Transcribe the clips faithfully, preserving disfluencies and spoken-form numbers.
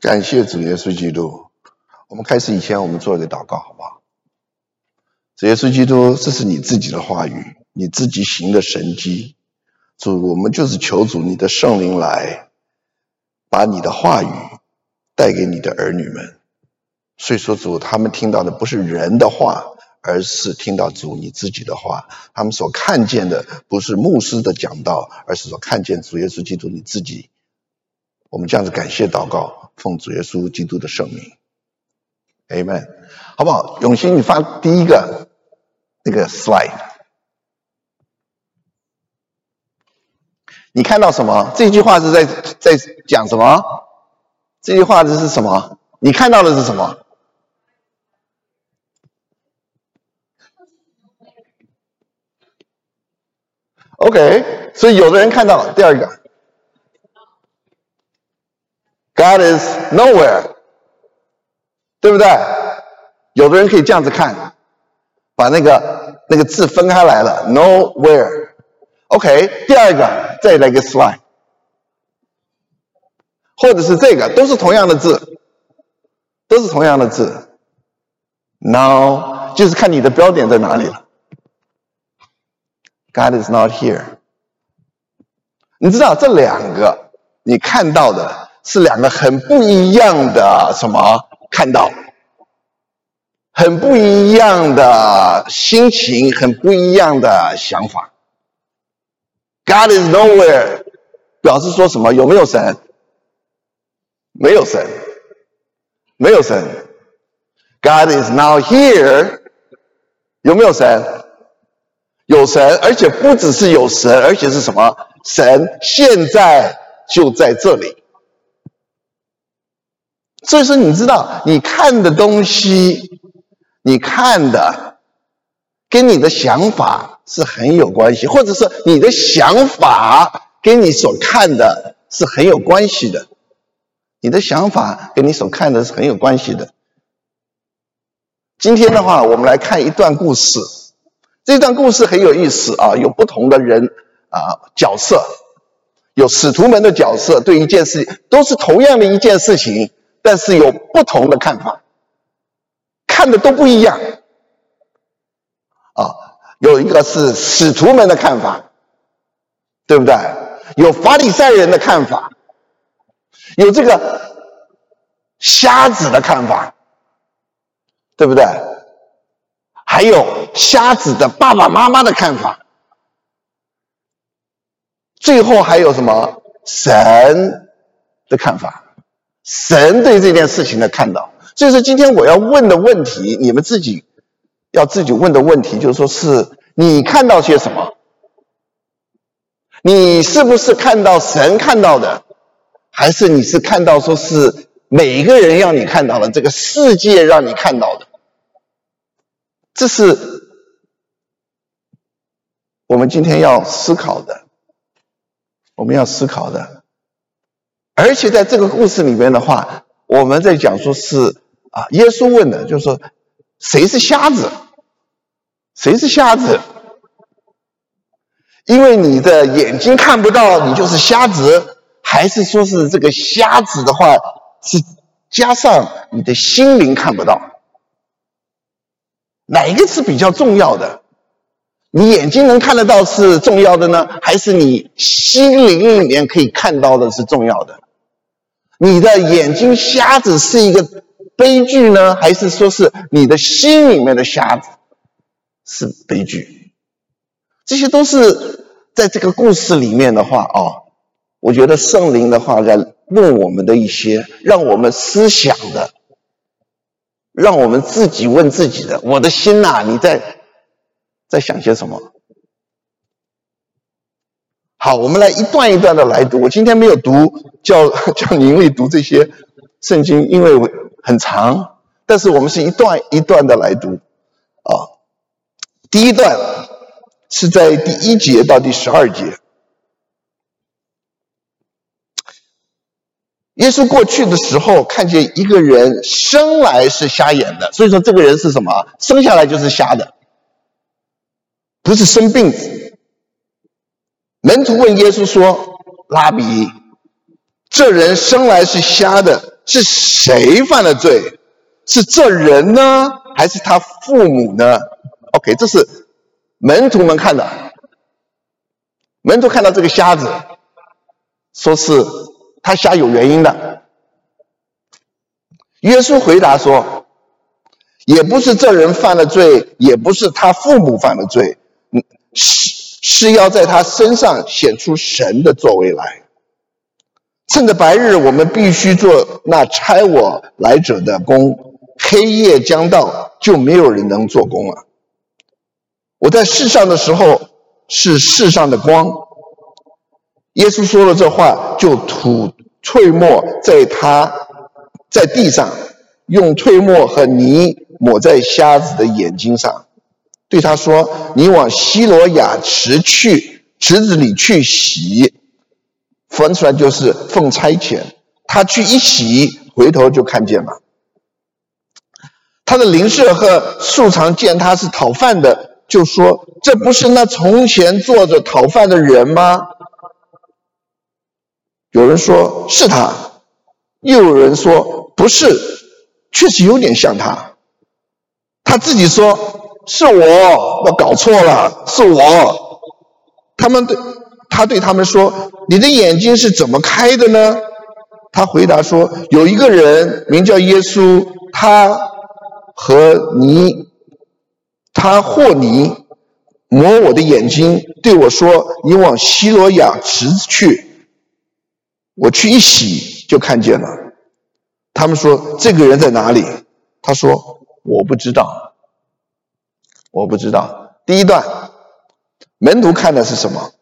感谢主耶稣基督。我们开始以前，我们做一个祷告，好不好？主耶稣基督，这是你自己的话语，你自己行的神迹。主，我们就是求主你的圣灵来，把你的话语带给你的儿女们。所以说主，他们听到的不是人的话，而是听到主你自己的话。他们所看见的不是牧师的讲道，而是所看见主耶稣基督你自己。我们这样子感谢祷告，奉主耶稣基督的圣名 Amen， 好不好？永兴，你发第一个那个 slide， 你看到什么？这句话是在在讲什么？这句话这是什么？你看到的是什么？OK， 所以有的人看到了第二个 God is nowhere， 对不对？有的人可以这样子看，把那个那个字分开来了 nowhere。 OK， 第二个再来个 slide， 或者是这个，都是同样的字，都是同样的字。 Now 就是看你的标点在哪里了。God is not here。 你知道这两个你看到的是两个很不一样的什么看到，很不一样的心情，很不一样的想法。 God is nowhere 表示说什么？有没有神？没有神，没有神。 God is now here 有没有神？有神，而且不只是有神，而且是什么？神现在就在这里。所以说你知道你看的东西，你看的跟你的想法是很有关系，或者是你的想法跟你所看的是很有关系的。你的想法跟你所看的是很有关系的。今天的话，我们来看一段故事。这段故事很有意思啊，有不同的人啊角色，有使徒们的角色，对一件事都是同样的一件事情，但是有不同的看法，看的都不一样啊。有一个是使徒们的看法，对不对？有法利赛人的看法，有这个瞎子的看法，对不对？还有瞎子的爸爸妈妈的看法，最后还有什么？神的看法，神对这件事情的看到。所以说今天我要问的问题，你们自己要自己问的问题，就是说是你看到些什么？你是不是看到神看到的，还是你是看到说是每一个人让你看到的，这个世界让你看到的？这是我们今天要思考的，我们要思考的。而且在这个故事里面的话，我们在讲说是啊，耶稣问的就是说谁是瞎子？谁是瞎子？因为你的眼睛看不到，你就是瞎子，还是说是这个瞎子的话是加上你的心灵看不到？哪一个是比较重要的？你眼睛能看得到是重要的呢，还是你心灵里面可以看到的是重要的？你的眼睛瞎子是一个悲剧呢，还是说是你的心里面的瞎子是悲剧？这些都是在这个故事里面的话哦，我觉得圣灵的话在问我们的一些让我们思想的，让我们自己问自己的，我的心呐、啊，你在在想些什么？好，我们来一段一段的来读。我今天没有读叫叫宁卫读这些圣经，因为很长，但是我们是一段一段的来读啊。第一段是在第一节到第十二节。耶稣过去的时候，看见一个人生来是瞎眼的，所以说这个人是什么？生下来就是瞎的，不是生病子。门徒问耶稣说：“拉比，这人生来是瞎的， 是谁犯了罪？是这人呢，还是他父母呢 ？OK， 这是门徒们看的。门徒看到这个瞎子，说是他瞎有原因的。耶稣回答说，也不是这人犯了罪，也不是他父母犯了罪，是是要在他身上显出神的作为来。趁着白日，我们必须做那差我来者的工，黑夜将到，就没有人能做工了。我在世上的时候是世上的光。耶稣说了这话，就吐唾沫在他在地上，用唾沫和泥抹在瞎子的眼睛上，对他说：“你往西罗亚池去，池子里去洗。”翻出来就是奉差遣。他去一洗，回头就看见了。他的邻舍和素常见他是讨饭的，就说：“这不是那从前坐着讨饭的人吗？”有人说是他，又有人说不是，确实有点像他。他自己说是我，我搞错了，是我。他们对他对他们说：“你的眼睛是怎么开的呢？”他回答说：“有一个人名叫耶稣，他和泥，他和泥抹我的眼睛，对我说：‘你往西罗亚池子去。’我去一洗，就看见了。”他们说：“这个人在哪里？”他说：“我不知道，我不知道。”第一段，门徒看的是什么？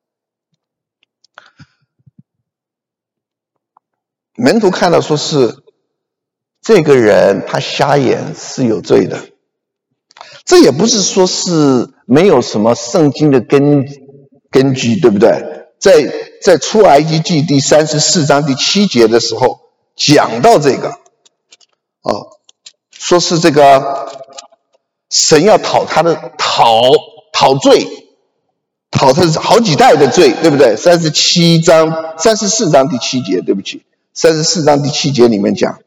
门徒看到说是这个人他瞎眼是有罪的。这也不是说是没有什么圣经的根根据，对不对？在在出埃及记第三十四章第七节的时候讲到这个，哦，说是这个神要讨他的讨讨罪，讨他好几代的罪，对不对？三十七章三十四章第七节，对不起，三十四章第七节里面讲，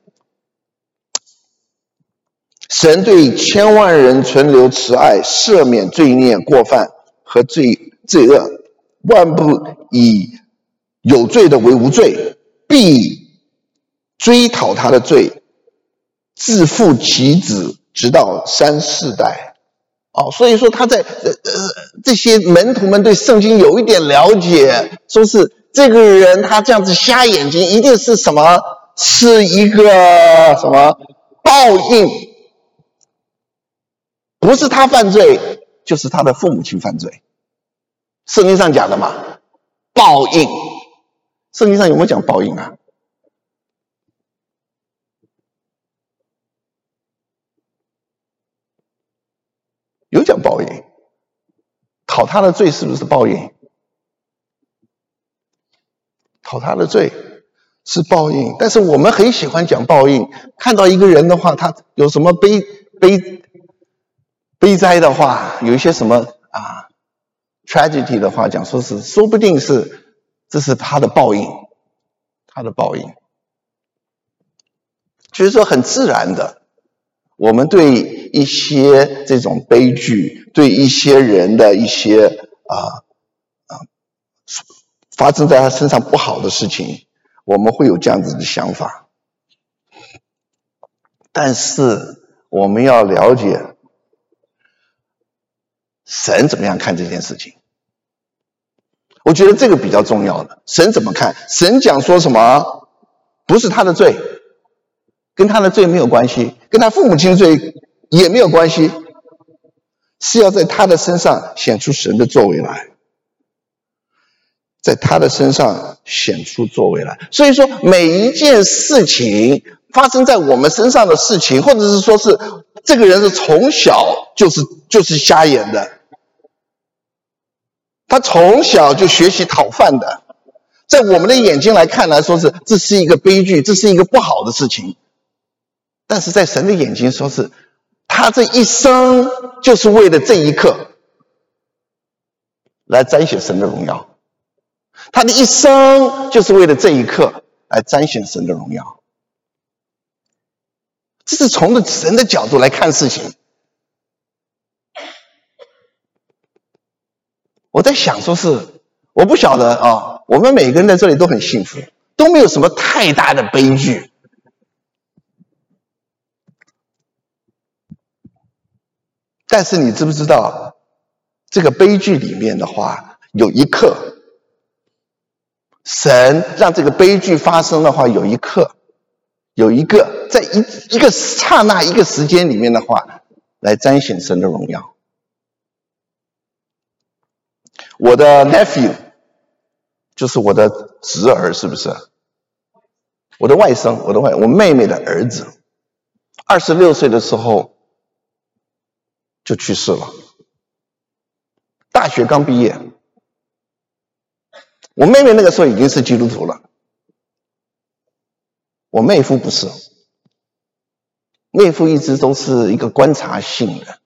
神对千万人存留慈爱，赦免罪孽过犯和罪罪恶，万不以有罪的为无罪，必追讨他的罪，自负其子，直到三四代。哦，所以说他在呃呃这些门徒们对圣经有一点了解，说是这个人他这样子瞎眼睛，一定是什么？是一个什么报应？不是他犯罪，就是他的父母亲犯罪。圣经上讲的嘛，报应。圣经上有没有讲报应啊？有讲报应。讨他的罪是不是报应？讨他的罪是报应，但是我们很喜欢讲报应。看到一个人的话，他有什么悲悲悲灾的话，有一些什么啊 tragedy 的话，讲说是说不定是这是他的报应，他的报应。就是说很自然的，我们对一些这种悲剧，对一些人的一些啊啊发生在他身上不好的事情，我们会有这样子的想法。但是我们要了解神怎么样看这件事情。我觉得这个比较重要的。神怎么看？神讲说什么？不是他的罪，跟他的罪没有关系，跟他父母亲罪也没有关系，是要在他的身上显出神的作为来，在他的身上显出作为来。所以说每一件事情发生在我们身上的事情，或者是说是这个人是从小就是就是瞎眼的，他从小就学习讨饭的，在我们的眼睛来看来说是这是一个悲剧，这是一个不好的事情。但是在神的眼睛说是他这一生就是为了这一刻来彰显神的荣耀，他的一生就是为了这一刻来彰显神的荣耀。 这是从着神的角度来看事情。我在想说是，我不晓得啊，我们每个人在这里都很幸福，都没有什么太大的悲剧。但是你知不知道，这个悲剧里面的话，有一刻，神让这个悲剧发生的话，有一刻，有一个在一一个刹那一个时间里面的话，来彰显神的荣耀。我的 nephew 就是我的侄儿，是不是？我的外甥，我的外我妹妹的儿子，二十六岁的时候就去世了，大学刚毕业。我妹妹那个时候已经是基督徒了，我妹夫不是，妹夫一直都是一个观察性的。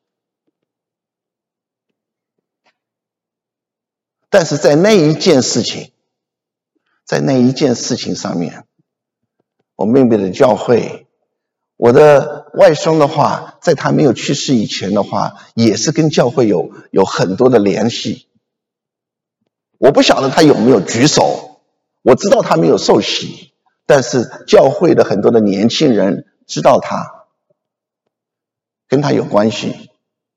但是在那一件事情，在那一件事情上面，我妹妹的教会，我的外甥的话，在他没有去世以前的话，也是跟教会有有很多的联系。我不晓得他有没有举手，我知道他没有受洗，但是教会的很多的年轻人知道他，跟他有关系，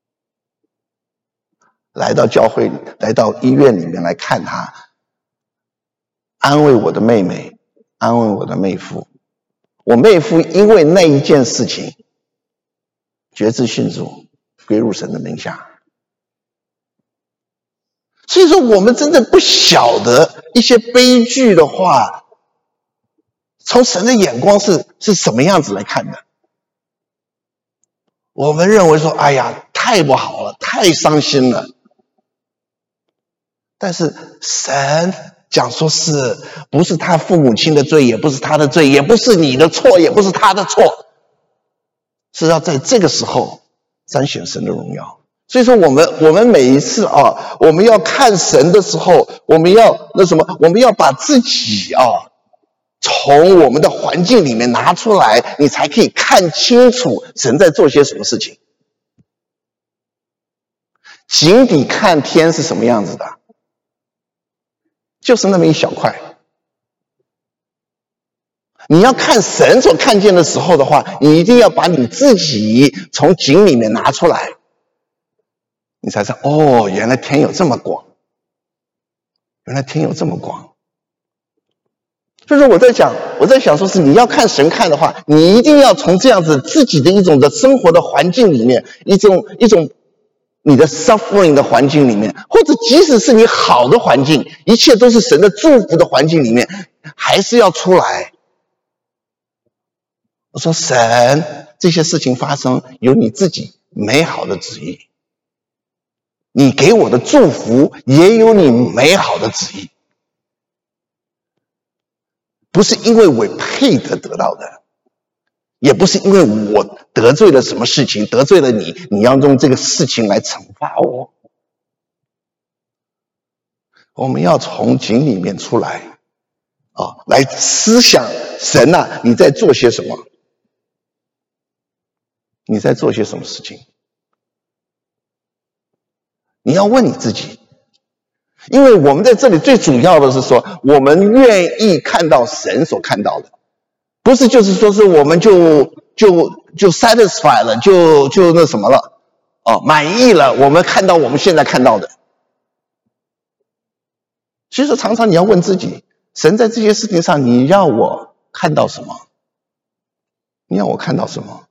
来到教会，来到医院里面来看他，安慰我的妹妹，安慰我的妹夫。我妹夫因为那一件事情决志信主，归入神的名下。所以说我们真的不晓得一些悲剧的话，从神的眼光是是什么样子来看的。我们认为说，哎呀，太不好了，太伤心了。但是神讲说是不是他父母亲的罪，也不是他的罪，也不是你的错，也不是他的错，是要在这个时候彰显神的荣耀。所以说我们我们每一次啊，我们要看神的时候，我们要那什么，我们要把自己啊从我们的环境里面拿出来，你才可以看清楚神在做些什么事情。井底看天是什么样子的？就是那么一小块。你要看神所看见的时候的话，你一定要把你自己从井里面拿出来，你才知道，哦，原来天有这么广，原来天有这么广。所以说我在想，我在想说是你要看神看的话，你一定要从这样子自己的一种的生活的环境里面，一种一种你的 suffering 的环境里面，或者即使是你好的环境，一切都是神的祝福的环境里面，还是要出来。我说神，这些事情发生有你自己美好的旨意，你给我的祝福也有你美好的旨意，不是因为我配得得到的，也不是因为我得罪了什么事情，得罪了你，你要用这个事情来惩罚我。我们要从井里面出来啊，来思想神啊，你在做些什么？你在做些什么事情？你要问你自己，因为我们在这里最主要的是说，我们愿意看到神所看到的，不是就是说是我们就就就 satisfy 了，就就那什么了，哦，满意了，我们看到我们现在看到的。其实常常你要问自己，神在这些事情上，你要我看到什么？你要我看到什么？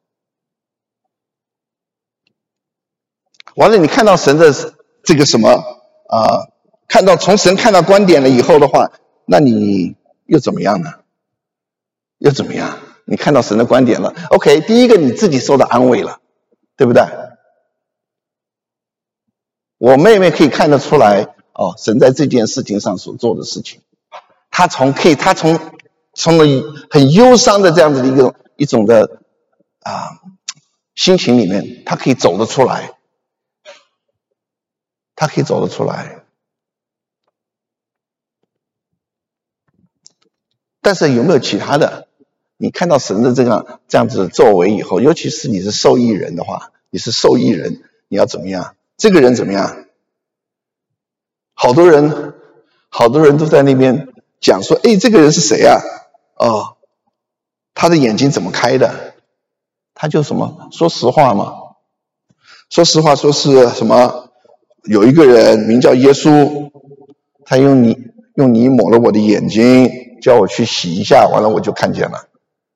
完了，你看到神的这个什么啊、呃？看到从神看到观点了以后的话，那你又怎么样呢？又怎么样？你看到神的观点了 ，OK， 第一个你自己受到安慰了，对不对？我妹妹可以看得出来，哦，神在这件事情上所做的事情，她从可以，她从从了很忧伤的这样子的一种一种的啊心情里面，她可以走得出来。他可以走得出来，但是有没有其他的？ 你看到神的这样这样子的作为以后，尤其是你是受益人的话，你是受益人，你要怎么样？这个人怎么样？好多人，好多人都在那边讲说，哎，这个人是谁啊？哦，他的眼睛怎么开的？他就什么？说实话嘛。说实话，说是什么？有一个人名叫耶稣，他用泥用泥抹了我的眼睛，叫我去洗一下，完了我就看见了。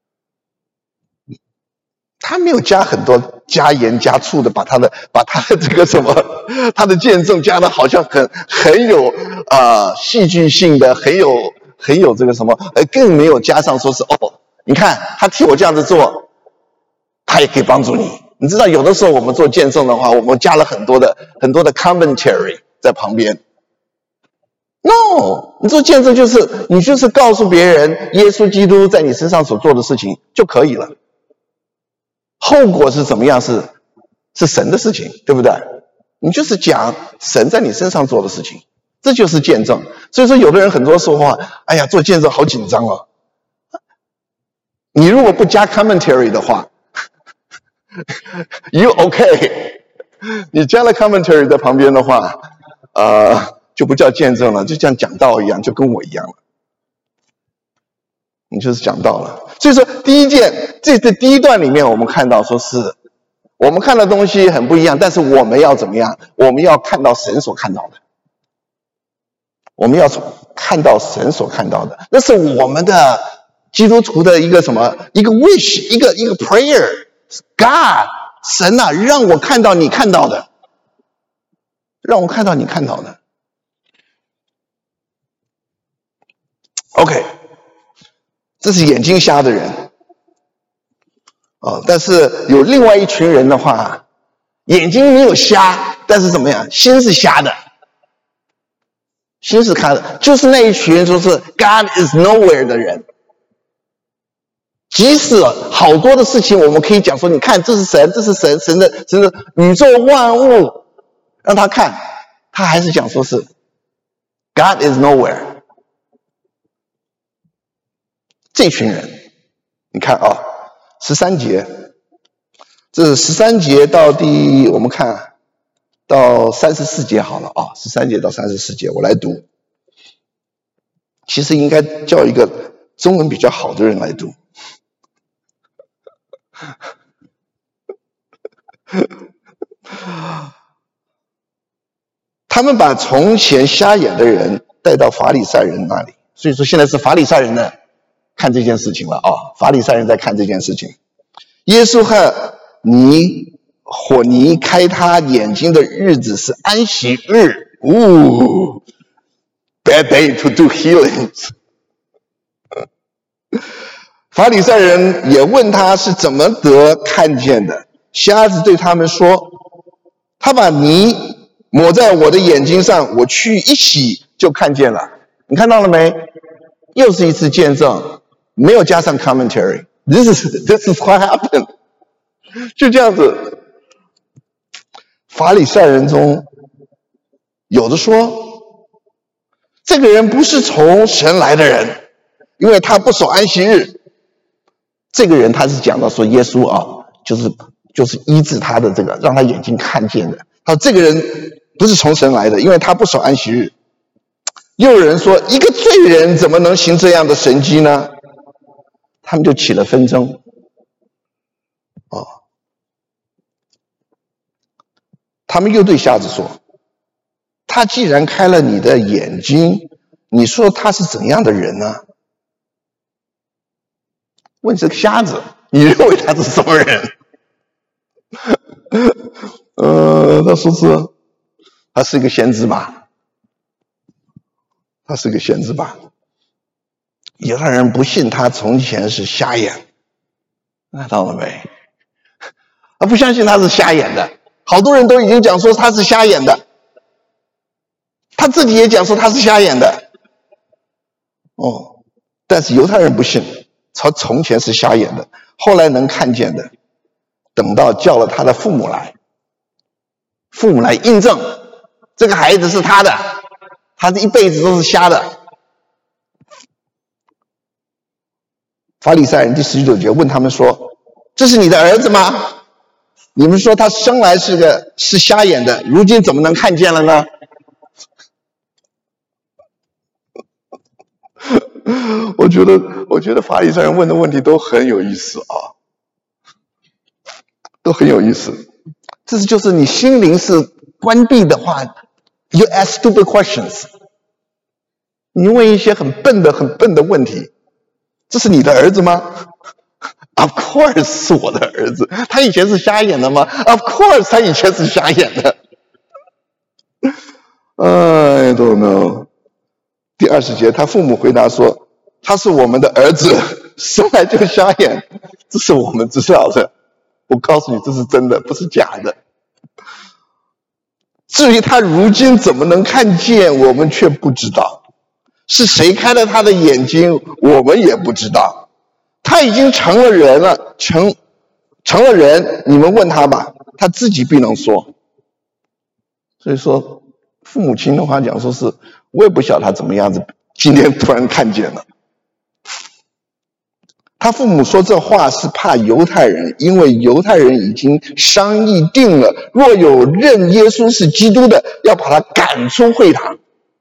他没有加很多加盐加醋的，把他的把他的这个什么他的见证加的好像很很有啊、呃、戏剧性的，很有很有这个什么，呃更没有加上说是哦，你看他替我这样子做，他也可以帮助你。你知道有的时候我们做见证的话，我们加了很多的很多的 commentary 在旁边。No， 你做见证就是你就是告诉别人耶稣基督在你身上所做的事情就可以了。后果是怎么样是是神的事情，对不对？你就是讲神在你身上做的事情，这就是见证。所以说有的人很多说话，哎呀，做见证好紧张哦。你如果不加 commentary 的话，you OK， 你加了 commentary 在旁边的话，呃，就不叫见证了，就像讲道一样，就跟我一样了。你就是讲道了。所以说第一件，这这第一段里面我们看到说是我们看的东西很不一样，但是我们要怎么样？我们要看到神所看到的，我们要看到神所看到的，那是我们的基督徒的一个什么？一个 wish， 一个一个 prayer。God， 神啊，让我看到你看到的，让我看到你看到的。OK， 这是眼睛瞎的人。哦，但是有另外一群人的话，眼睛没有瞎，但是怎么样？心是瞎的，心是瞎的，就是那一群说是 God is nowhere 的人。即使好多的事情，我们可以讲说，你看，这是神，这是神，神的神的宇宙万物，让他看，他还是讲说是 God is nowhere。这群人，你看啊。十三节，这是十三节到第，我们看到三十四节好了啊，十三节到三十四节，我来读。其实应该叫一个中文比较好的人来读。他们把从前瞎眼的人带到法利赛人那里，所以说现在是法利赛人呢看这件事情了啊，法利赛人在看这件事情。耶稣和泥火泥开他眼睛的日子是安息日，呜 ，bad day to do healings。法利赛人也问他是怎么得看见的，瞎子对他们说：“他把泥抹在我的眼睛上，我去一洗就看见了。”你看到了没？又是一次见证，没有加上 commentary。This is this is what happened。就这样子，法利赛人中有的说，这个人不是从神来的人，因为他不守安息日。这个人他是讲到说耶稣啊，就是就是医治他的这个，让他眼睛看见的。他说这个人不是从神来的，因为他不守安息日。又有人说，一个罪人怎么能行这样的神迹呢？他们就起了纷争。哦，他们又对瞎子说：“他既然开了你的眼睛，你说他是怎样的人呢？”问这个瞎子，你认为他是什么人？呃，他说是，他是一个先知吧？他是个先知吧？犹太人不信他从前是瞎眼，看到了没？他不相信他是瞎眼的，好多人都已经讲说他是瞎眼的，他自己也讲说他是瞎眼的。哦，但是犹太人不信，他从前是瞎眼的，后来能看见的，等到叫了他的父母来，父母来印证这个孩子是他的，他这一辈子都是瞎的。 法利赛人第十九节问他们说：“这是你的儿子吗？你们说他生来是个是瞎眼的，如今怎么能看见了呢？”我觉得，我觉得法利赛人问的问题都很有意思啊，都很有意思。这是就是你心灵是关闭的话 ，you ask stupid questions， 你问一些很笨的、很笨的问题。这是你的儿子吗 ？Of course 是我的儿子。他以前是瞎眼的吗 ？Of course 他以前是瞎眼的。I don't know。第二十节，他父母回答说：“他是我们的儿子，生来就瞎眼，这是我们知道的。我告诉你，这是真的，不是假的。至于他如今怎么能看见，我们却不知道。是谁开了他的眼睛，我们也不知道。他已经成了人了，成成了人，你们问他吧，他自己必能说。”所以说，父母亲的话讲说是，我也不晓得他怎么样子，今天突然看见了。他父母说这话是怕犹太人，因为犹太人已经商议定了，若有认耶稣是基督的，要把他赶出会堂。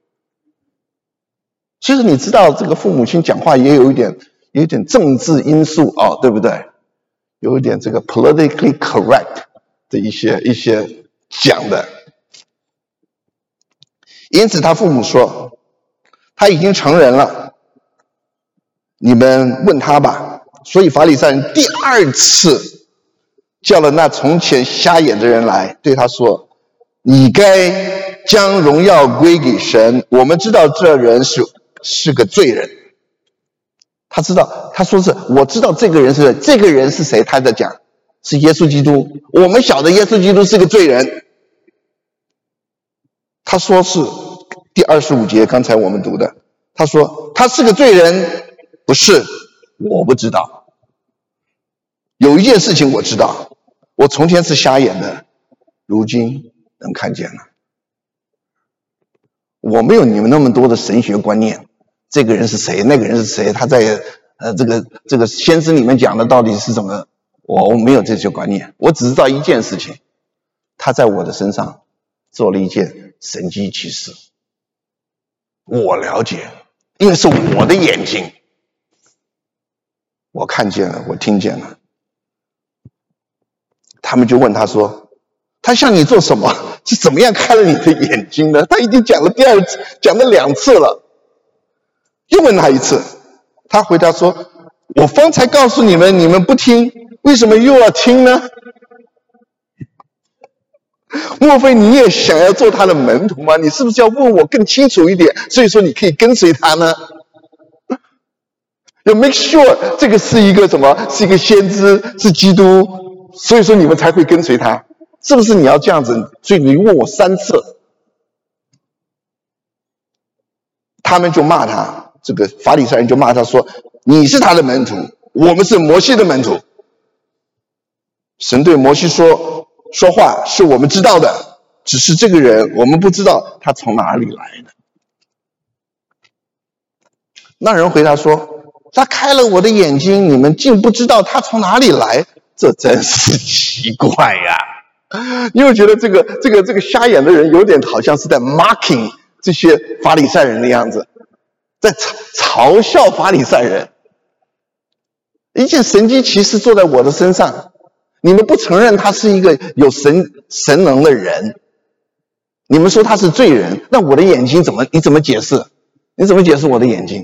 其实你知道，这个父母亲讲话也有一点，有一点政治因素哦，对不对？有一点这个 politically correct 的一些一些讲的。因此他父母说，他已经成人了，你们问他吧。所以法利赛人第二次叫了那从前瞎眼的人来，对他说：“你该将荣耀归给神。我们知道这人是是个罪人。”他知道，他说是我知道这个人是这个人是谁？他在讲是耶稣基督。我们晓得耶稣基督是个罪人。他说是第二十五节，刚才我们读的。他说他是个罪人，不是，我不知道。有一件事情我知道，我从前是瞎眼的，如今能看见了。我没有你们那么多的神学观念，这个人是谁，那个人是谁，他在呃这个这个先知里面讲的到底是什么？我我没有这些观念，我只知道一件事情，他在我的身上做了一件神迹奇事。我了解，因为是我的眼睛，我看见了，我听见了。他们就问他说：“他向你做什么？是怎么样开了你的眼睛呢？”他已经讲了第二次，讲了两次了。又问他一次，他回答说：“我方才告诉你们，你们不听，为什么又要听呢？莫非你也想要做他的门徒吗？你是不是要问我更清楚一点，所以说你可以跟随他呢？要 make sure 这个是一个什么？是一个先知，是基督，所以说你们才会跟随他，是不是你要这样子？所以你问我三次。”他们就骂他，这个法利赛人就骂他说：“你是他的门徒，我们是摩西的门徒。神对摩西说说话是我们知道的，只是这个人我们不知道他从哪里来的。”那人回答说：“他开了我的眼睛，你们竟不知道他从哪里来，这真是奇怪呀！”你会觉得这个这个这个瞎眼的人有点好像是在 mocking 这些法利赛人的样子，在嘲嘲笑法利赛人。一件神迹奇事做在我的身上，你们不承认他是一个有神神能的人，你们说他是罪人，那我的眼睛怎么你怎么解释？你怎么解释我的眼睛？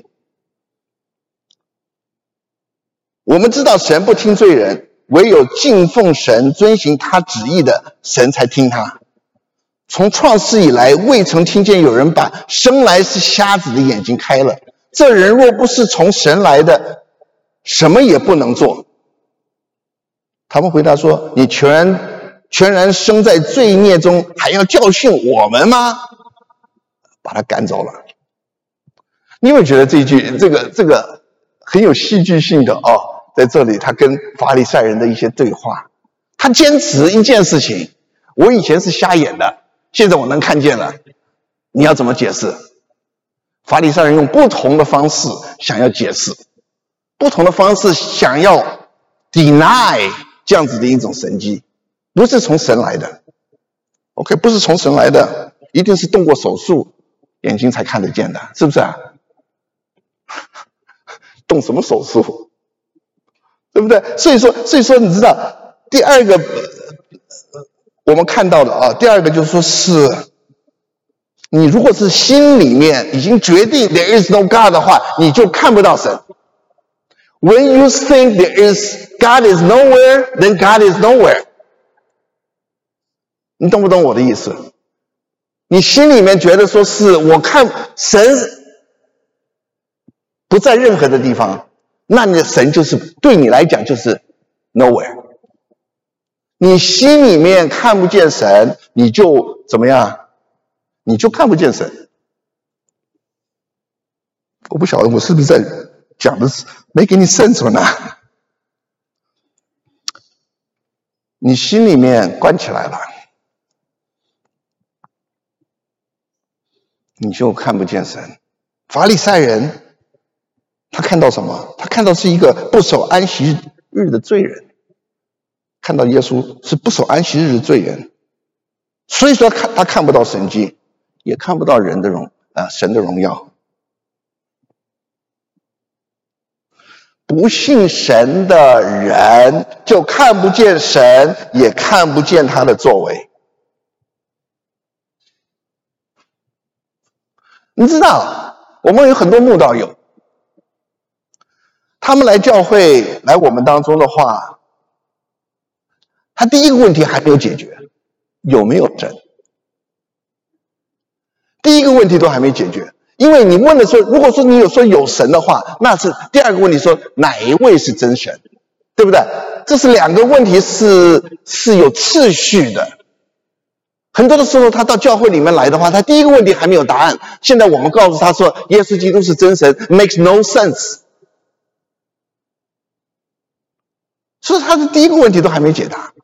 我们知道神不听罪人，唯有敬奉神、遵行他旨意的神才听他。从创世以来，未曾听见有人把生来是瞎子的眼睛开了。这人若不是从神来的，什么也不能做。他们回答说：“你全然全然生在罪孽中，还要教训我们吗？”把他赶走了。你有没有觉得这一句这个这个很有戏剧性的哦？在这里他跟法利赛人的一些对话，他坚持一件事情：我以前是瞎眼的，现在我能看见了，你要怎么解释？法利赛人用不同的方式想要解释， 不同的方式想要 deny 这样子的一种神迹，不是从神来的。OK， 不是从神来的，一定是动过手术，眼睛才看得见的，是不是啊？动什么手术？对不对？所以说，所以说，你知道，第二个我们看到的啊，第二个就是说是，你如果是心里面已经决定 there is no God 的话，你就看不到神。When you think there is God is nowhere, then God is nowhere。你懂不懂我的意思？你心里面觉得说是我看神不在任何的地方，那你的神就是对你来讲就是 nowhere。你心里面看不见神，你就怎么样？你就看不见神。我不晓得我是不是在讲的没给你sense呢？你心里面关起来了，你就看不见神。法利赛人他看到什么？他看到是一个不守安息日的罪人，看到耶稣是不守安息日的罪人，所以说看他看不到神迹，也看不到人的荣呃神的荣耀。不信神的人就看不见神，也看不见他的作为。你知道，我们有很多慕道友，他们来教会来我们当中的话，他第一个问题还没有解决，有没有神？第一个问题都还没解决。因为你问的说，如果说你有说有神的话，那是第二个问题说哪一位是真神，对不对？这是两个问题是是有次序的。很多的时候他到教会里面来的话，他第一个问题还没有答案，现在我们告诉他说耶稣基督是真神 makes no sense， 所以他的第一个问题都还没解答。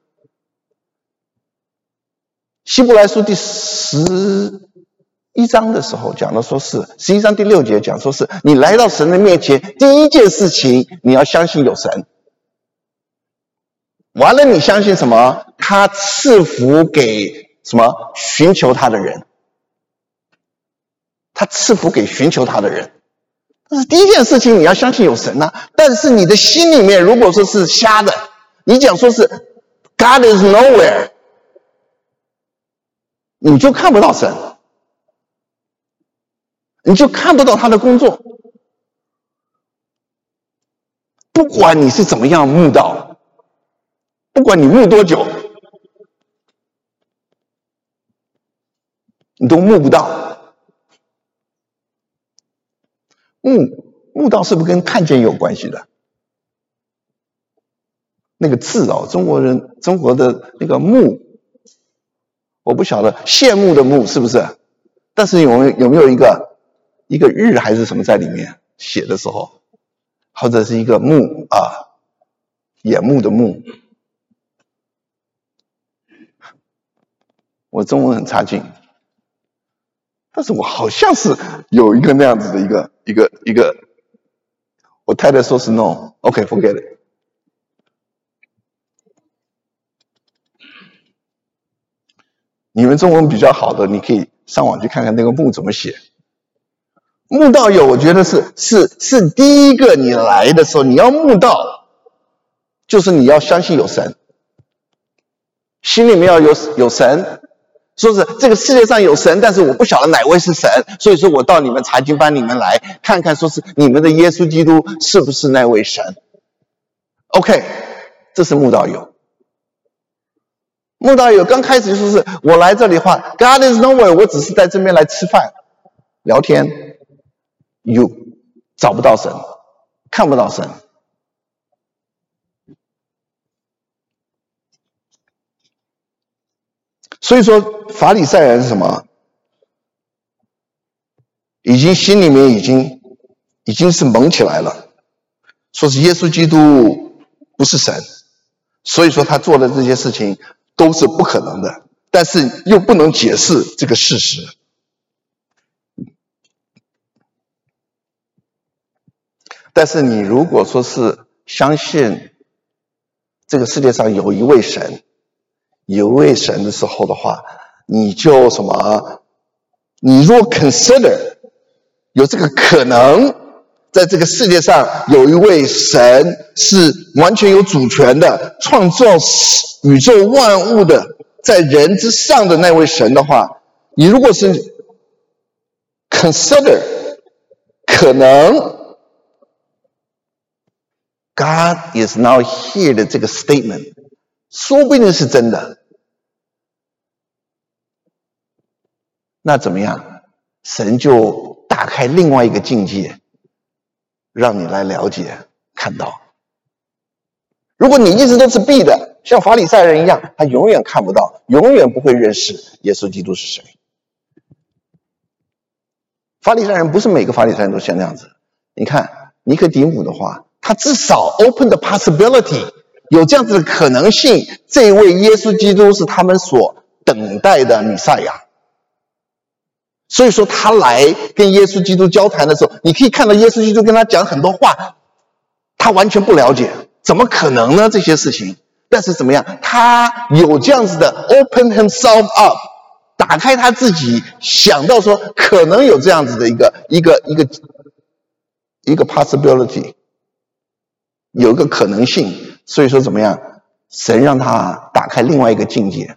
希伯来书第十一章的时候讲的说是十一章第六节讲说是你来到神的面前，第一件事情你要相信有神，完了你相信什么？他赐福给什么？寻求他的人，他赐福给寻求他的人。但是第一件事情你要相信有神啊，但是你的心里面如果说是瞎的，你讲说是 God is nowhere， 你就看不到神，你就看不到他的工作。不管你是怎么样慕道，不管你慕多久，你都慕不到。慕慕道是不是跟看见有关系的？那个字哦，中国人中国的那个慕，我不晓得羡慕的慕是不是？但是有没有有没有一个一个日还是什么在里面写的时候，或者是一个目啊，眼目的目。我中文很差劲，但是我好像是有一个那样子的一个一个一个，我太太说是 no，OK forget it。你们中文比较好的，你可以上网去看看那个目怎么写。慕道友，我觉得是是是第一个，你来的时候你要慕道，就是你要相信有神，心里面要有有神，说是这个世界上有神，但是我不晓得哪位是神，所以说我到你们查经班里面来看看，说是你们的耶稣基督是不是那位神 ？OK， 这是慕道友。慕道友刚开始就说是我来这里的话 ，God is nowhere， 我只是在这边来吃饭、聊天。You 找不到神，看不到神。所以说法利赛人是什么？已经心里面已经已经是蒙起来了，说是耶稣基督不是神，所以说他做的这些事情都是不可能的，但是又不能解释这个事实。 但是你如果说是相信这个世界上有一位神，有一位神的时候的话，你就什么？你如果 consider 有这个可能，在这个世界上有一位神是完全有主权的，创造宇宙万物的，在人之上的那位神的话，你如果是 consider 可能 God is now here 的这个 statement， 说不定是真的。那怎么样？神就打开另外一个境界，让你来了解、看到。如果你一直都是闭的，像法利赛人一样，他永远看不到，永远不会认识耶稣基督是谁。法利赛人不是每个法利赛人都像那样子。你看尼科底母的话，他至少 open the possibility， 有这样子的可能性，这位耶稣基督是他们所等待的弥赛亚。所以说他来跟耶稣基督交谈的时候，你可以看到耶稣基督跟他讲很多话，他完全不了解，怎么可能呢？这些事情。但是怎么样，他有这样子的 open himself up， 打开他自己，想到说可能有这样子的一个一个一个一个 possibility， 有一个可能性。所以说怎么样，神让他打开另外一个境界。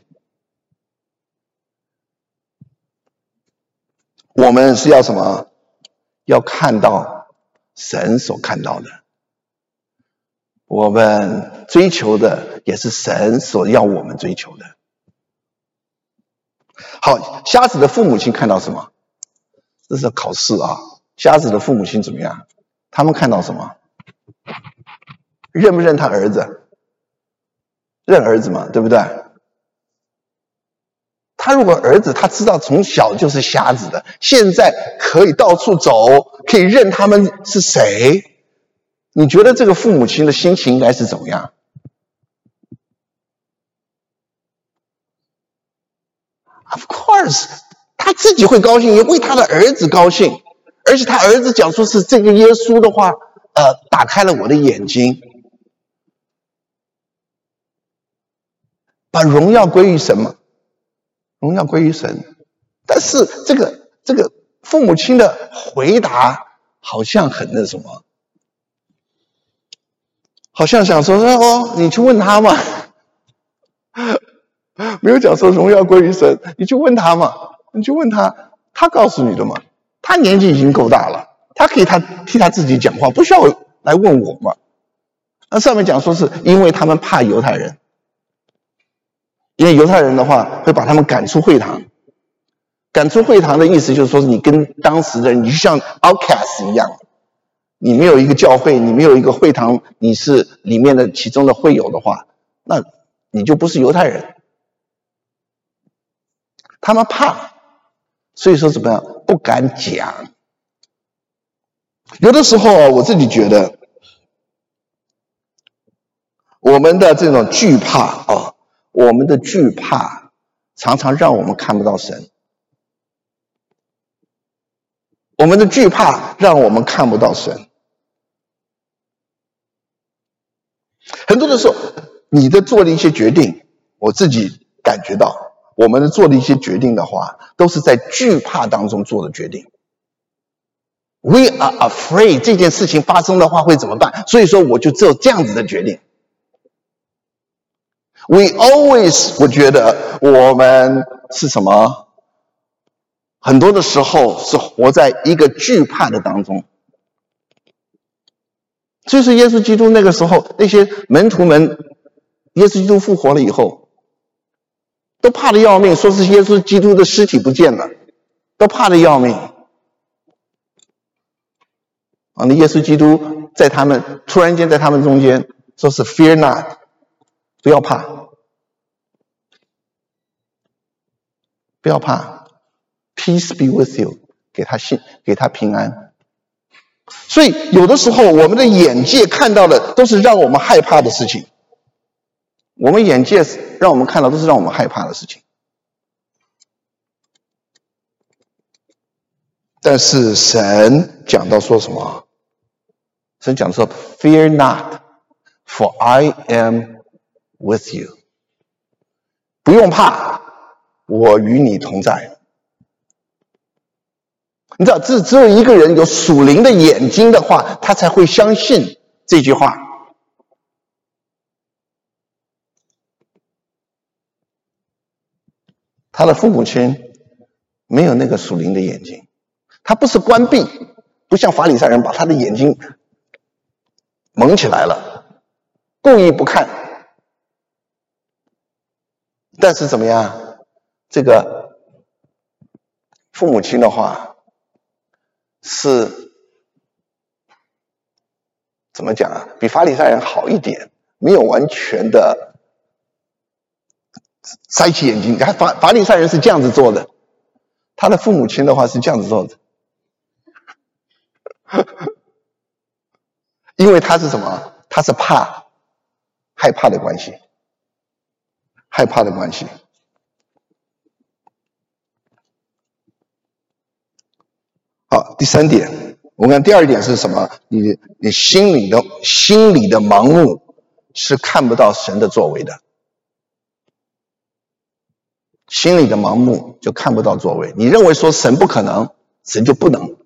我们是要什么？要看到神所看到的。我们追求的也是神所要我们追求的。好，瞎子的父母亲看到什么？这是考试啊！瞎子的父母亲怎么样？他们看到什么？认不认他儿子？认儿子嘛，对不对？他如果儿子他知道从小就是瞎子的，现在可以到处走，可以认他们是谁，你觉得这个父母亲的心情应该是怎么样？ Of course， 他自己会高兴，也为他的儿子高兴，而且他儿子讲说是这个耶稣的话，呃，打开了我的眼睛，把荣耀归于神嘛。荣耀归于神，但是这个这个父母亲的回答好像很那什么，好像想说哦，你去问他嘛，没有讲说荣耀归于神，你去问他嘛，你去问他，他告诉你的嘛，他年纪已经够大了，他可以他替他自己讲话，不需要来问我嘛。那上面讲说是因为他们怕犹太人。因为犹太人的话会把他们赶出会堂，赶出会堂的意思就是说你跟当时的人你就像 outcast 一样，你没有一个教会，你没有一个会堂，你是里面的其中的会友的话，那你就不是犹太人。他们怕，所以说怎么样不敢讲。有的时候我自己觉得我们的这种惧怕啊。我们的惧怕常常让我们看不到神，我们的惧怕让我们看不到神。很多的时候，你的做的一些决定，我自己感觉到，我们做的一些决定的话，都是在惧怕当中做的决定。We are afraid 这件事情发生的话会怎么办？所以说我就做这样子的决定。We always， 我觉得我们是什么？很多的时候是活在一个惧怕的当中。就是耶稣基督那个时候，那些门徒们，耶稣基督复活了以后，都怕得要命，说是耶稣基督的尸体不见了，都怕得要命。啊，那耶稣基督在他们突然间在他们中间说是 fear not， 不要怕。不要怕 ，Peace be with you， 给他信，给他平安。所以有的时候我们的眼界看到的都是让我们害怕的事情，我们眼界让我们看到都是让我们害怕的事情。但是神讲到说什么？ 神讲说 Fear not, for I am with you。 不用怕，我与你同在。你知道，只只有一个人有属灵的眼睛的话，他才会相信这句话。他的父母亲没有那个属灵的眼睛，他不是关闭，不像法利赛人把他的眼睛蒙起来了，故意不看。但是怎么样，这个父母亲的话是怎么讲啊？比法利赛人好一点，没有完全的塞起眼睛。法法利赛人是这样子做的，他的父母亲的话是这样子做的，因为他是什么？他是怕害怕的关系，害怕的关系。好，第三点，我们看第二点是什么？你你心里的心里的盲目是看不到神的作为的。心里的盲目就看不到作为。你认为说神不可能，神就不能；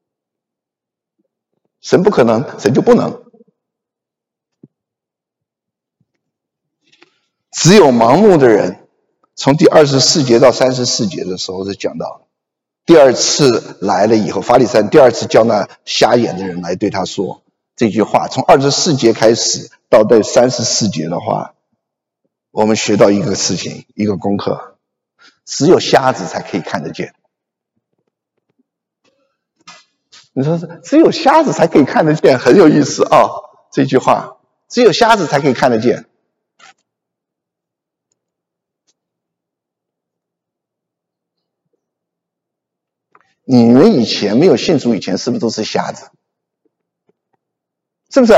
神不可能，神就不能。只有盲目的人，从第二十四节到三十四节的时候是讲到，第二次来了以后，法利赛人第二次叫那瞎眼的人来对他说这句话。从二十四节开始到第三十四节的话，我们学到一个事情，一个功课。只有瞎子才可以看得见。你说只有瞎子才可以看得见，很有意思啊、哦！这句话，只有瞎子才可以看得见。你们以前没有信主以前，是不是都是瞎子？是不是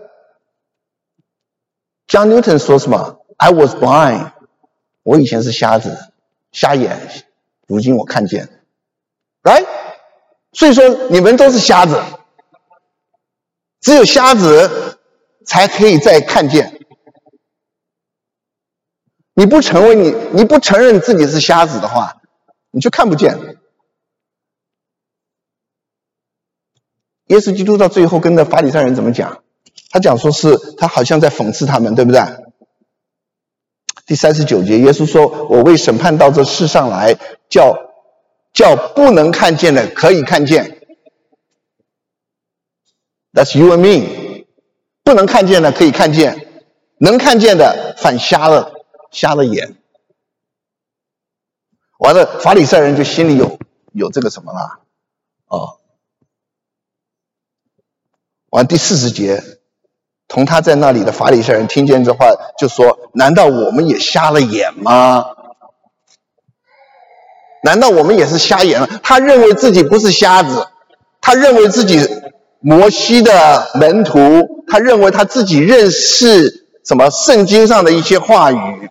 ？John Newton 说什么 ？I was blind， 我以前是瞎子。瞎眼，如今我看见 ，right？ 所以说你们都是瞎子，只有瞎子才可以再看见。你不承认你你不承认自己是瞎子的话，你就看不见。耶稣基督到最后跟那法利赛人怎么讲？他讲说是他好像在讽刺他们，对不对？第三十九节，耶稣说：“我为审判到这世上来，叫叫不能看见的可以看见。” That's you and me。不能看见的可以看见，能看见的反瞎了，瞎了眼。完了，法利赛人就心里有有这个什么了，哦。完第四十节。同他在那里的法利赛人听见这话，就说：“难道我们也瞎了眼吗？难道我们也是瞎眼了？”他认为自己不是瞎子，他认为自己摩西的门徒，他认为他自己认识什么圣经上的一些话语，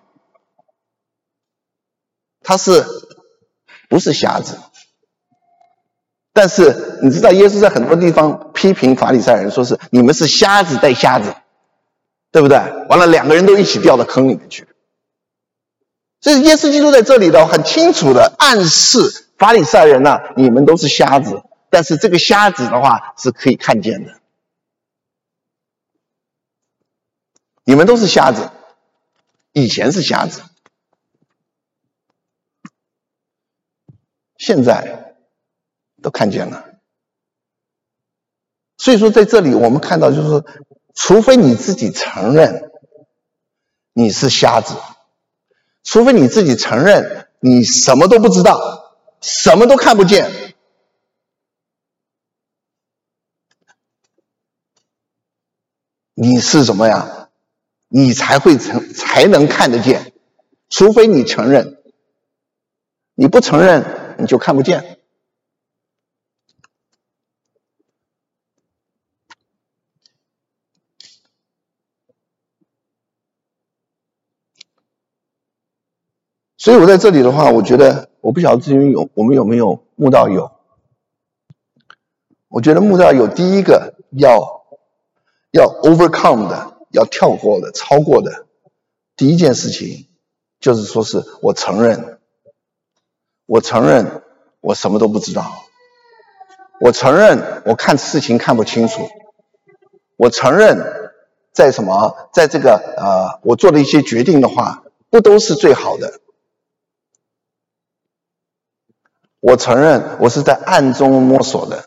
他是不是瞎子？但是你知道，耶稣在很多地方批评法利赛人，说是你们是瞎子带瞎子，对不对？完了，两个人都一起掉到坑里面去。所以耶稣基督在这里的很清楚的暗示法利赛人啊，你们都是瞎子，但是这个瞎子的话是可以看见的。你们都是瞎子，以前是瞎子，现在都看见了。所以说在这里我们看到就是说，除非你自己承认你是瞎子，除非你自己承认你什么都不知道，什么都看不见，你是什么呀？你才会成才能看得见。除非你承认，你不承认你就看不见。所以我在这里的话，我觉得我不晓得至于有我们有没有慕道友。我觉得慕道友第一个要要 overcome 的，要跳过的，超过的，第一件事情就是说是我承认，我承认我什么都不知道，我承认我看事情看不清楚，我承认在什么，在这个呃，我做的一些决定的话，不都是最好的。我承认我是在暗中摸索的。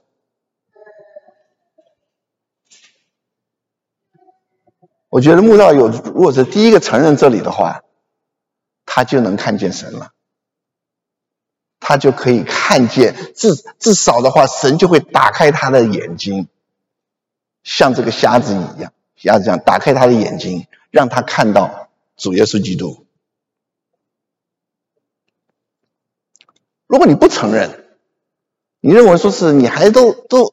我觉得慕道友如果是第一个承认这里的话，他就能看见神了，他就可以看见，至至少的话，神就会打开他的眼睛，像这个瞎子一样，瞎子这样打开他的眼睛，让他看到主耶稣基督。如果你不承认，你认为说是你还都都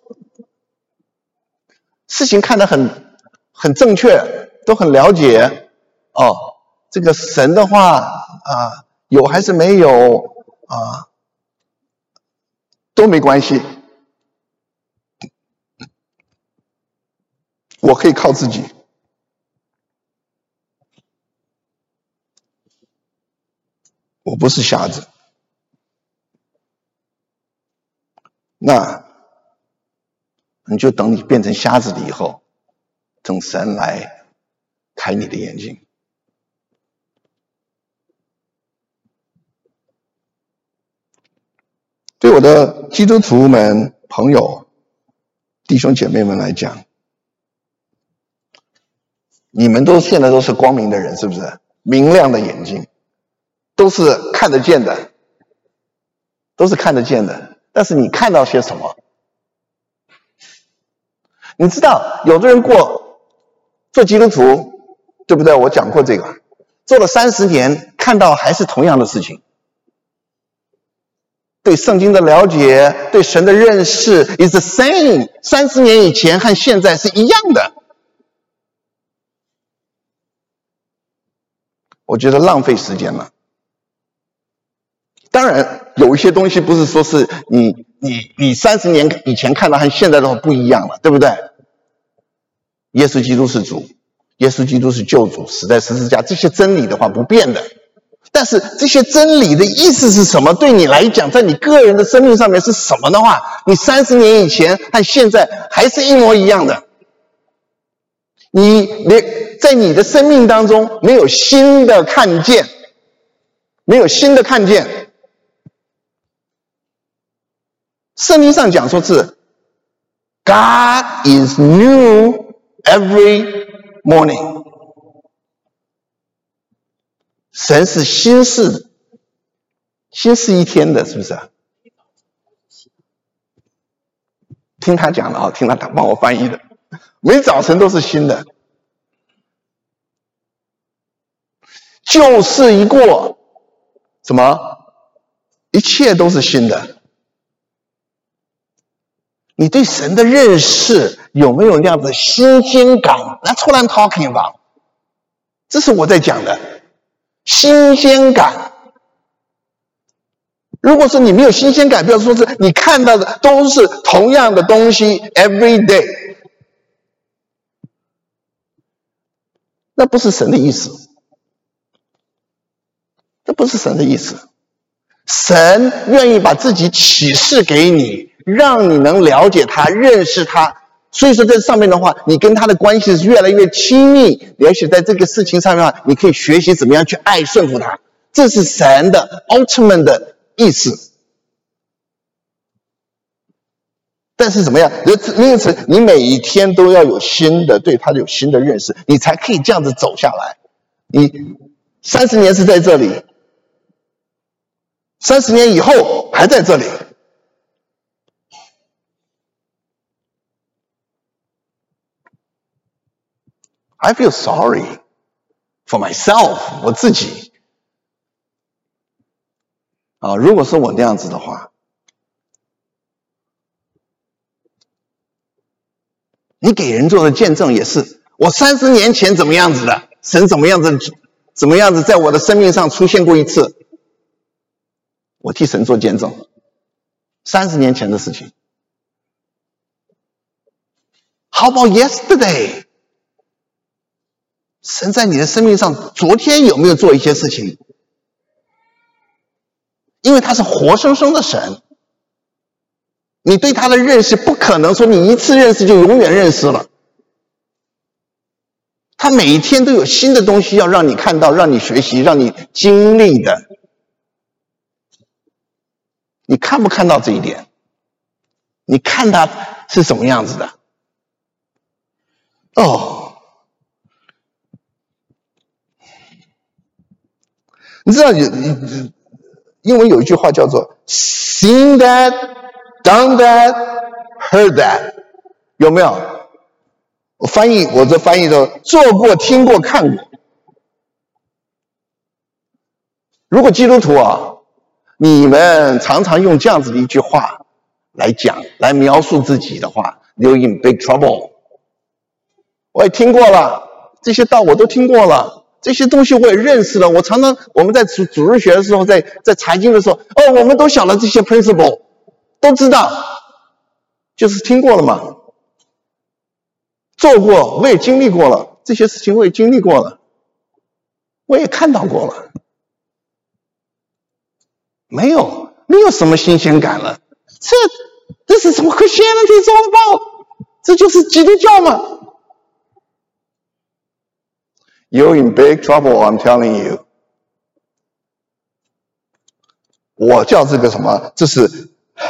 事情看得很很正确，都很了解哦，这个神的话啊，有还是没有啊，都没关系，我可以靠自己。我不是瞎子，那你就等你变成瞎子了以后，等神来开你的眼睛。对我的基督徒们、朋友、弟兄姐妹们来讲，你们都现在都是光明的人，是不是？明亮的眼睛，都是看得见的，都是看得见的。但是你看到些什么？你知道，有的人过做基督徒，对不对？我讲过这个，做了三十年，看到还是同样的事情。对圣经的了解，对神的认识 is the same， 三十年以前和现在是一样的。我觉得浪费时间了。当然，有一些东西不是说是你你你三十年以前看到和现在的话不一样了，对不对？耶稣基督是主，耶稣基督是救主，死在十字架，这些真理的话不变的。但是这些真理的意思是什么？对你来讲，在你个人的生命上面是什么的话，你三十年以前和现在还是一模一样的。你连在你的生命当中没有新的看见，没有新的看见。圣经上讲说是 God is new every morning， 神是新事新事一天的，是不是啊？听他讲的啊，听他帮我翻译的，每早晨都是新的。旧事一过，什么？一切都是新的。你对神的认识有没有那样的新鲜感？ That's what I'm talking about。 这是我在讲的新鲜感。如果说你没有新鲜感，比如说是你看到的都是同样的东西 every day， 那不是神的意思，这不是神的意思。神愿意把自己启示给你，让你能了解他，认识他。所以说在上面的话，你跟他的关系是越来越亲密，而且在这个事情上面的话，你可以学习怎么样去爱顺服他，这是神的 ultimate 的意思。但是怎么样？因此你每一天都要有新的，对他有新的认识，你才可以这样子走下来。你三十年是在这里，三十年以后还在这里。I feel sorry for myself， 我自己。啊，如果是我那样子的话，你给人做的见证也是，我三十年前怎么样子的，神怎么样子，怎么样子在我的生命上出现过一次，我替神做见证，三十年前的事情。How about yesterday？ 神在你的生命上昨天有没有做一些事情？因为他是活生生的神，你对他的认识不可能说你一次认识就永远认识了。他每一天都有新的东西要让你看到，让你学习，让你经历的。你看不看到这一点？你看他是什么样子的？哦，你知道有英文有一句话叫做 seen that, done that, heard that， 有没有？我翻译，我这翻译的做过、听过、看过。如果基督徒啊，你们常常用这样子的一句话来讲、来描述自己的话 ，you're in big trouble。我也听过了，这些道我都听过了，这些东西我也认识了。我常常我们在主主日学的时候，在在查经的时候，哦，我们都晓得这些 principle， 都知道，就是听过了嘛。做过，我也经历过了，这些事情我也经历过了，我也看到过了，没有没有什么新鲜感了。这这是什么 Christianity is all about？ 这就是基督教吗？ You're in big trouble, I'm telling you。 我叫这个什么？这是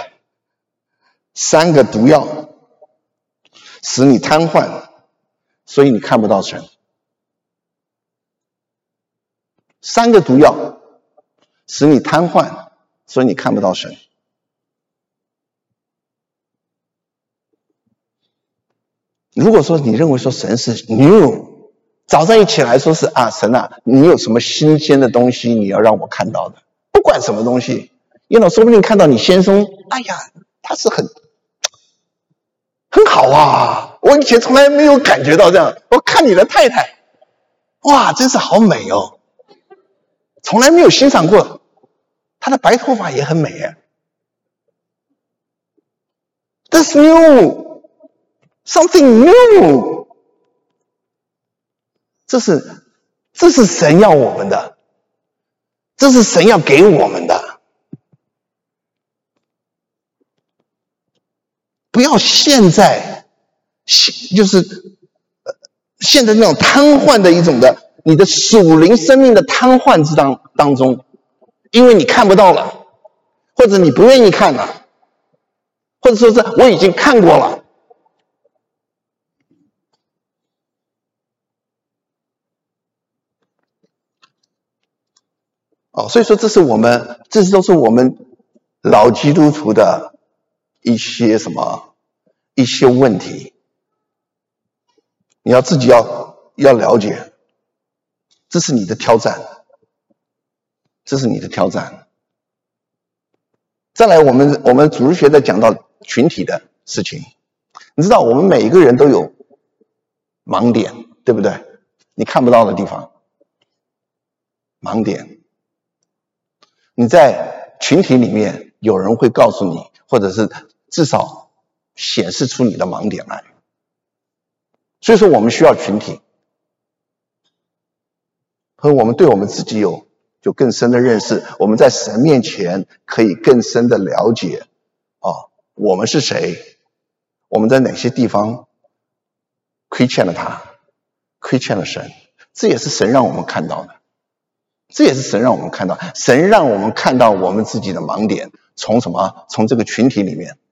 三个毒药，使你瘫痪，所以你看不到神。三个毒药使你瘫痪，所以你看不到神。如果说你认为说神是 new， 早上一起来说是啊神啊，你有什么新鲜的东西你要让我看到的？不管什么东西，因为说不定看到你先生，哎呀，他是很很好啊，我以前从来没有感觉到这样。我看你的太太，哇，真是好美哦，从来没有欣赏过，她的白头发也很美耶。That's new, something new。这是这是神要我们的，这是神要给我们的。不要现在就是现在那种瘫痪的一种的你的属灵生命的瘫痪之当当中，因为你看不到了，或者你不愿意看了，或者说是我已经看过了。哦，所以说这是我们，这都是我们老基督徒的一些什么一些问题，你要自己要要了解，这是你的挑战，这是你的挑战。再来，我们我们主日学在讲到群体的事情，你知道我们每一个人都有盲点，对不对？你看不到的地方，盲点。你在群体里面，有人会告诉你，或者是至少显示出你的盲点来。所以说我们需要群体，和我们对我们自己有有更深的认识，我们在神面前可以更深的了解啊，我们是谁，我们在哪些地方亏欠了他，亏欠了神，这也是神让我们看到的。这也是神让我们看到，神让我们看到我们自己的盲点，从什么？从这个群体里面。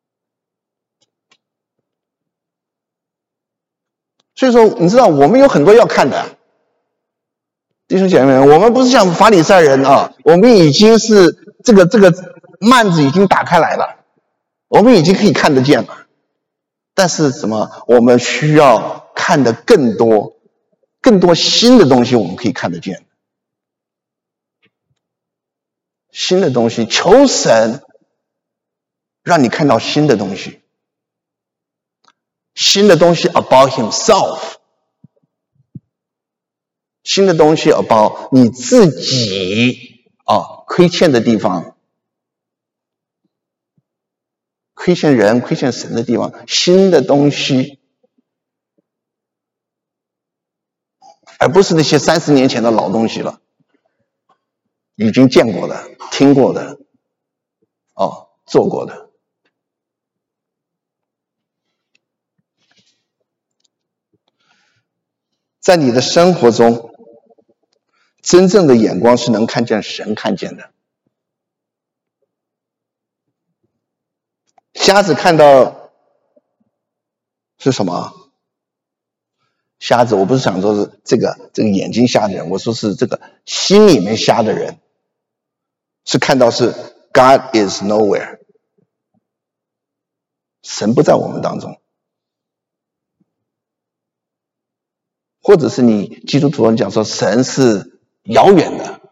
所以说，你知道我们有很多要看的，弟兄姐妹们，我们不是像法利赛人啊，我们已经是这个这个幔子已经打开来了，我们已经可以看得见了。但是什么？我们需要看得更多，更多新的东西，我们可以看得见。新的东西，求神让你看到新的东西，新的东西 about himself， 新的东西 about 你自己啊亏欠的地方，亏欠人、亏欠神的地方，新的东西。 而不是那些三十年前的老东西了，已经见过的、听过的、哦，做过的。在你的生活中，真正的眼光是能看见神看见的。瞎子看到是什么？瞎子，我不是想说是这个这个眼睛瞎的人，我说是这个心里面瞎的人，是看到是 God is nowhere， 神不在我们当中。或者是你基督徒人讲说神是遥远的，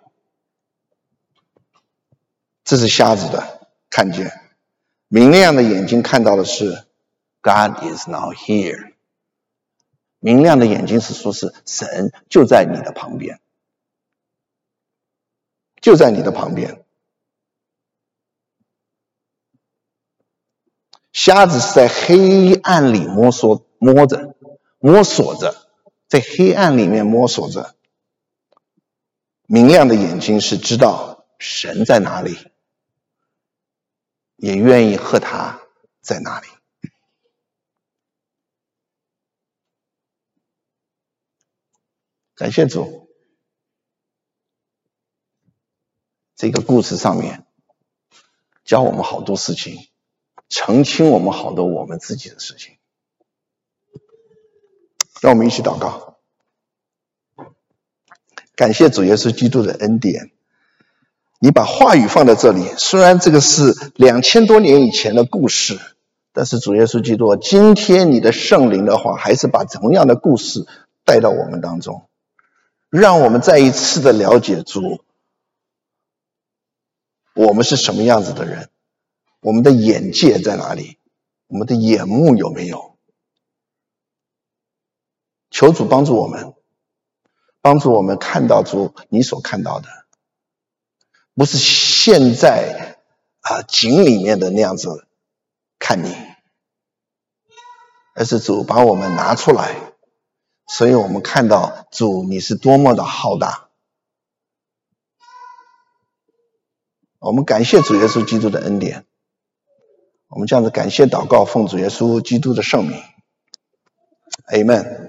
这是瞎子的看见。明亮的眼睛看到的是 God is now here， 明亮的眼睛是说是神就在你的旁边，就在你的旁边。瞎子是在黑暗里摸索摸着摸索着，在黑暗里面摸索着。明亮的眼睛是知道神在哪里，也愿意和他在哪里。感谢主，这个故事上面教我们好多事情，澄清我们好多我们自己的事情。让我们一起祷告。感谢主耶稣基督的恩典，你把话语放在这里，虽然这个是两千多年以前的故事，但是主耶稣基督，今天你的圣灵的话还是把同样的故事带到我们当中，让我们再一次的了解主，我们是什么样子的人，我们的眼界在哪里，我们的眼目有没有。求主帮助我们，帮助我们看到主你所看到的，不是现在啊井里面的那样子看你，而是主把我们拿出来，所以我们看到主你是多么的浩大。我们感谢主耶稣基督的恩典，我们这样子感谢祷告，奉主耶稣基督的圣名 Amen。